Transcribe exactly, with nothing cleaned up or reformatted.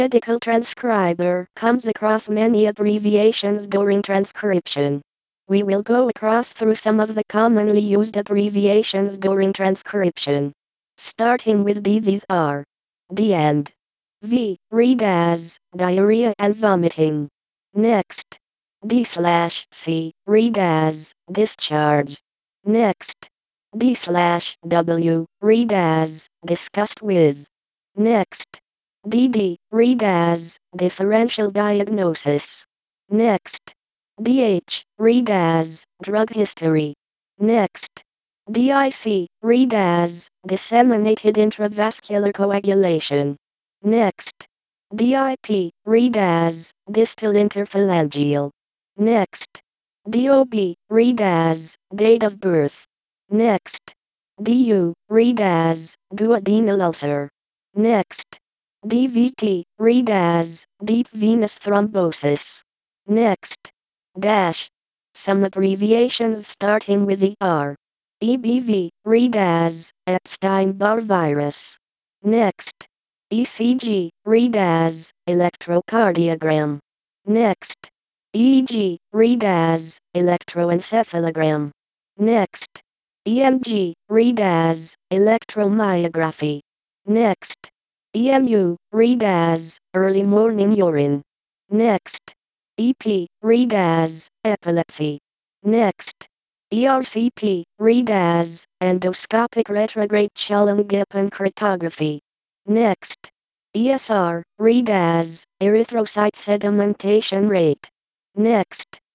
medical transcriber comes across many abbreviations during transcription. We will go across through some of the commonly used abbreviations during transcription. Starting with D, these are D and V, read as diarrhea and vomiting. Next, D slash C, read as discharge. Next, D slash W, read as discussed with. Next, D D, read as differential diagnosis. Next, D H, read as drug history. Next, D I C, read as disseminated intravascular coagulation. Next, D I P, read as distal interphalangeal. Next, D O B, read as date of birth. Next, D U, read as duodenal ulcer. Next, D V T, read as deep venous thrombosis. Next, dash. Some abbreviations starting with E R. E B V, read as Epstein-Barr virus. Next, E C G, read as electrocardiogram. Next, E E G, read as electroencephalogram. Next, E M G, read as electromyography. Next, E M U, read as early morning urine. Next, E P, read as epilepsy. Next, E R C P, read as endoscopic retrograde cholangiopancreatography. Next, E S R, read as erythrocyte sedimentation rate. Next,